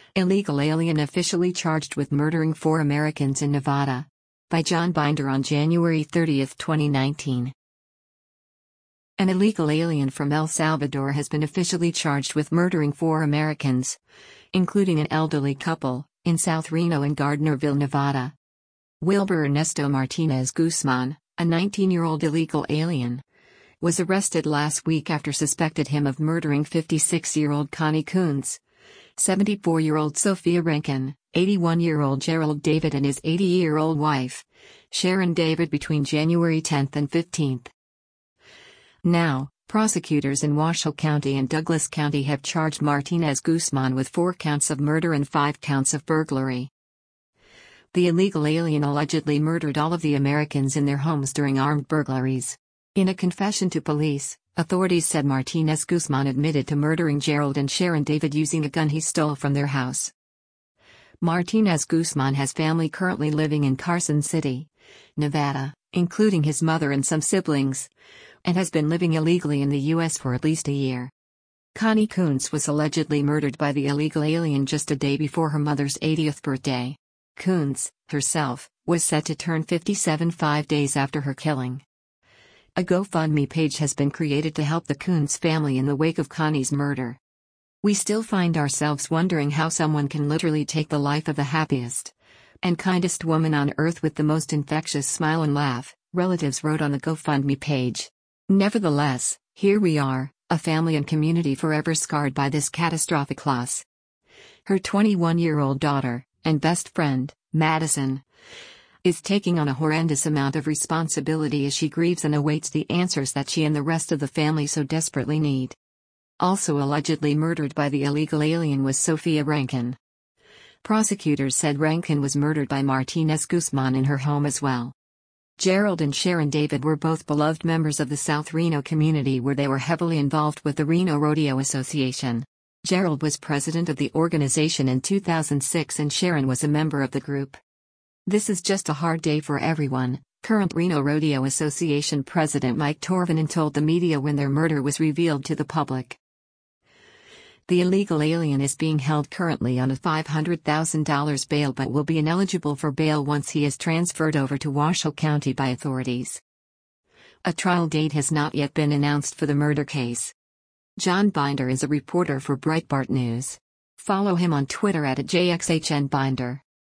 Illegal alien officially charged with murdering 4 Americans in Nevada. By John Binder on January 30, 2019. An illegal alien from El Salvador has been officially charged with murdering 4 Americans, including an elderly couple, in South Reno and Gardnerville, Nevada. Wilber Ernesto Martinez Guzman, a 19-year-old illegal alien, was arrested last week after suspected him of murdering 56-year-old Connie Coons, 74-year-old Sophia Rankin, 81-year-old Gerald David and his 80-year-old wife, Sharon David between January 10 and 15. Now, prosecutors in Washoe County and Douglas County have charged Martinez Guzman with 4 counts of murder and 5 counts of burglary. The illegal alien allegedly murdered all of the Americans in their homes during armed burglaries. In a confession to police, authorities said Martinez Guzman admitted to murdering Gerald and Sharon David using a gun he stole from their house. Martinez Guzman has family currently living in Carson City, Nevada, including his mother and some siblings, and has been living illegally in the U.S. for at least a year. Connie Coons was allegedly murdered by the illegal alien just a day before her mother's 80th birthday. Coons, herself, was set to turn 57 5 days after her killing. A GoFundMe page has been created to help the Coons family in the wake of Connie's murder. We still find ourselves wondering how someone can literally take the life of the happiest and kindest woman on earth with the most infectious smile and laugh, relatives wrote on the GoFundMe page. Nevertheless, here we are, a family and community forever scarred by this catastrophic loss. Her 21-year-old daughter, and best friend, Madison, is taking on a horrendous amount of responsibility as she grieves and awaits the answers that she and the rest of the family so desperately need. Also allegedly murdered by the illegal alien was Sophia Rankin. Prosecutors said Rankin was murdered by Martinez Guzman in her home as well. Gerald and Sharon David were both beloved members of the South Reno community where they were heavily involved with the Reno Rodeo Association. Gerald was president of the organization in 2006 and Sharon was a member of the group. This is just a hard day for everyone, current Reno Rodeo Association president Mike Torvinen told the media when their murder was revealed to the public. The illegal alien is being held currently on a $500,000 bail but will be ineligible for bail once he is transferred over to Washoe County by authorities. A trial date has not yet been announced for the murder case. John Binder is a reporter for Breitbart News. Follow him on Twitter @JXHNBinder.